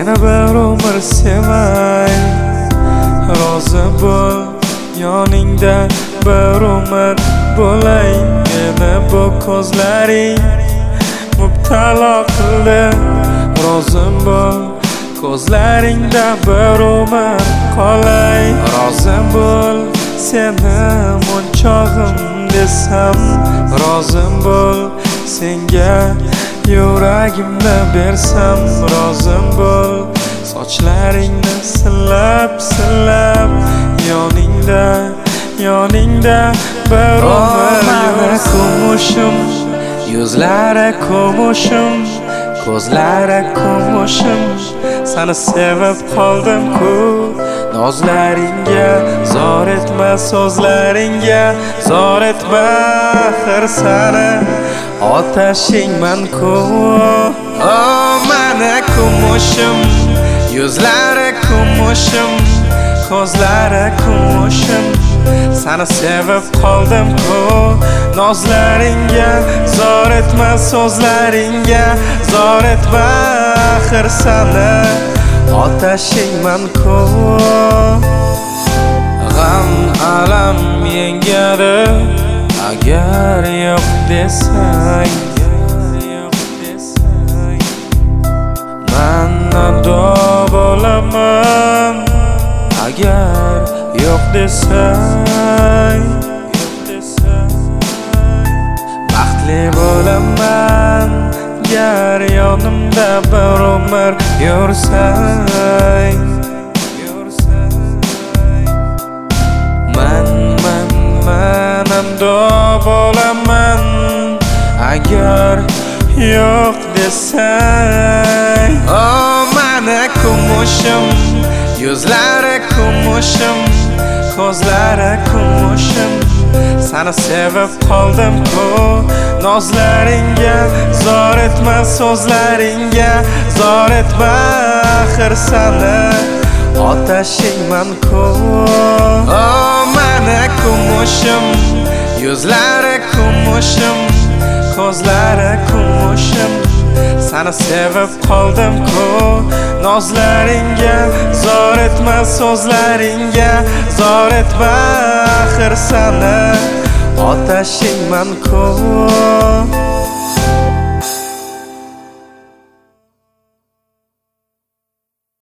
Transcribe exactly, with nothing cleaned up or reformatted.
seni bir umr sevay. Rozi bo'l yoningda bir umr bo'lay. Meni bu ko'zlaring mubtalo qildi. Rozi bo'l ko'zlaringda bir umr qolay. Rozi bo'l seni monchog'im desam. Rozi bo'l senga yuragimni bersam. Rozi bo'l sochlaringni silab silab yoningda yoningda bir umr kumushim. Yuzlari kumushim, ko'zlari kumushim. Seni sevib qoldim-ku, nozlaringga zor etma, so'zlaringga zor etma. Axir seni otashingman-ku. Oh, meni kumushim, yuzlari kumushim, ko'zlari kumushim. Seni sevib qoldim-ku, nozlaringga zor etma, so'zlaringga zor etma. Axir seni otashingman-ku. G'am alam yengadi agar yo'q desang. Men ado bo'laman agar yo'q desang. Baxtli bo'laman agar yonimda bir umr yursang. Men men men ado bo'laman agar yo'q desang. Oh, meni kumushim, yuzlari kumushim, ko'zlari kumushim. Seni sevib qoldim-ku, nozlaringga zor etma, so'zlaringga zor etma. Axir seni otashingman-ku. Oh, meni kumushim, yuzlari kumushim, ko'zlari kumushim. Seni sevib qoldim-ku, nozlaringga zor etma, so'zlaringga zor etma. Axir seni otashingman-ku.